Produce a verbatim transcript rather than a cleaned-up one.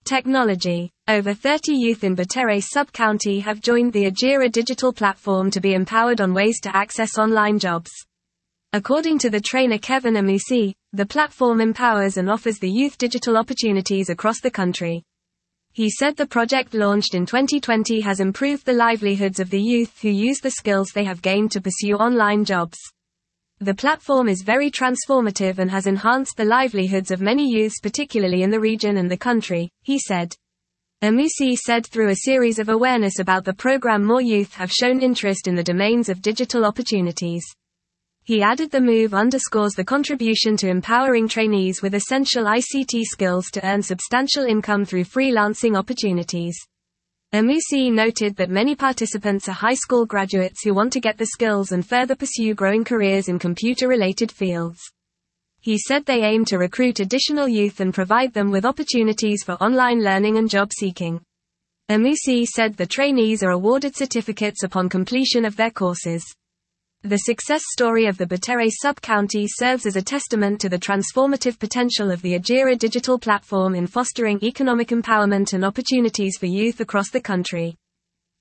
Technology. Over thirty youth in Butere sub-county have joined the Ajira digital platform to be empowered on ways to access online jobs. According to the trainer Kevin Amusi, the platform empowers and offers the youth digital opportunities across the country. He said the project launched in twenty twenty has improved the livelihoods of the youth who use the skills they have gained to pursue online jobs. The platform is very transformative and has enhanced the livelihoods of many youths, particularly in the region and the country, he said. Amusi said through a series of awareness about the program, more youth have shown interest in the domains of digital opportunities. He added the move underscores the contribution to empowering trainees with essential I C T skills to earn substantial income through freelancing opportunities. Amusi noted that many participants are high school graduates who want to get the skills and further pursue growing careers in computer-related fields. He said they aim to recruit additional youth and provide them with opportunities for online learning and job seeking. Amusi said the trainees are awarded certificates upon completion of their courses. The success story of the Butere sub-county serves as a testament to the transformative potential of the Ajira digital platform in fostering economic empowerment and opportunities for youth across the country.